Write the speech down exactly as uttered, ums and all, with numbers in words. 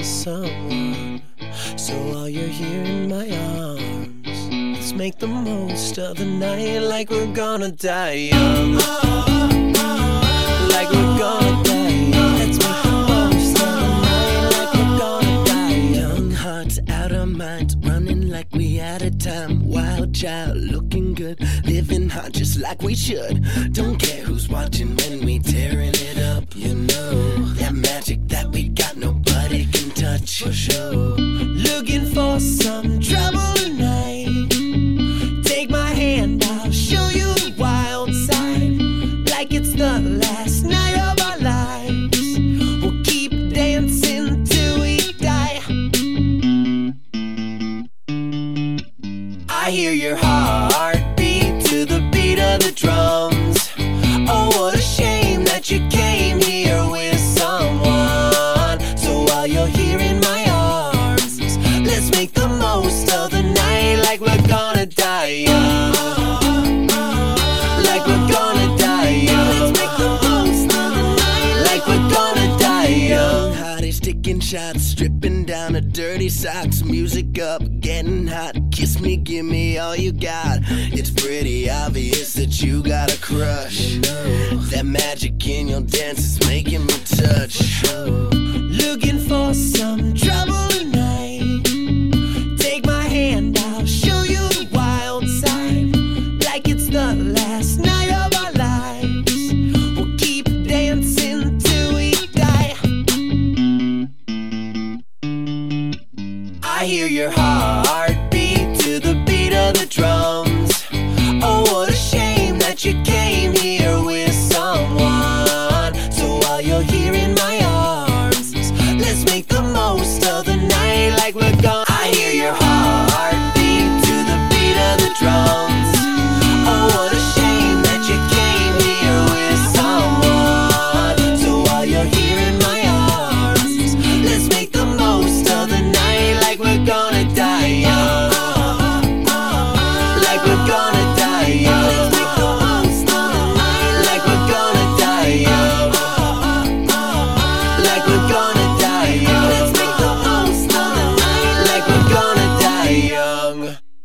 with someone. So while you're here in my arms, let's make the most of the night like we're gonna die young. Like we're gonna die young. Let's make the most of the night like we're gonna die young. Hearts out of minds, running like we out of time. Wild child, looking good, living hard just like we should. Don't care who's watching when we tearing it up. You know, that magic that we got nobody can touch. For sure. Looking for some trouble tonight. Take my hand, I'll show you the wild side. Like it's the last night of our lives. We'll keep dancing till we die. I hear your heartbeat to the beat of the drums. Oh, what a shame that you came here with someone. So while you're here in my arms, let's make the most of the night like we're gonna die young. Like we're gonna die young. Let's make the most of the night like we're gonna die young. Hotties taking shots, stripping down to dirty socks. Music up, getting hot. Kiss me, give me all you got. It's pretty obvious that you got a crush. You know, that magic in your dance is making me touch. Looking for some trouble tonight. Take my hand, I'll show you the wild side. Like it's the last night of our lives. We'll keep dancing till we die. I hear your heartbeat to the beat of the drums. Oh, what a shame that you came here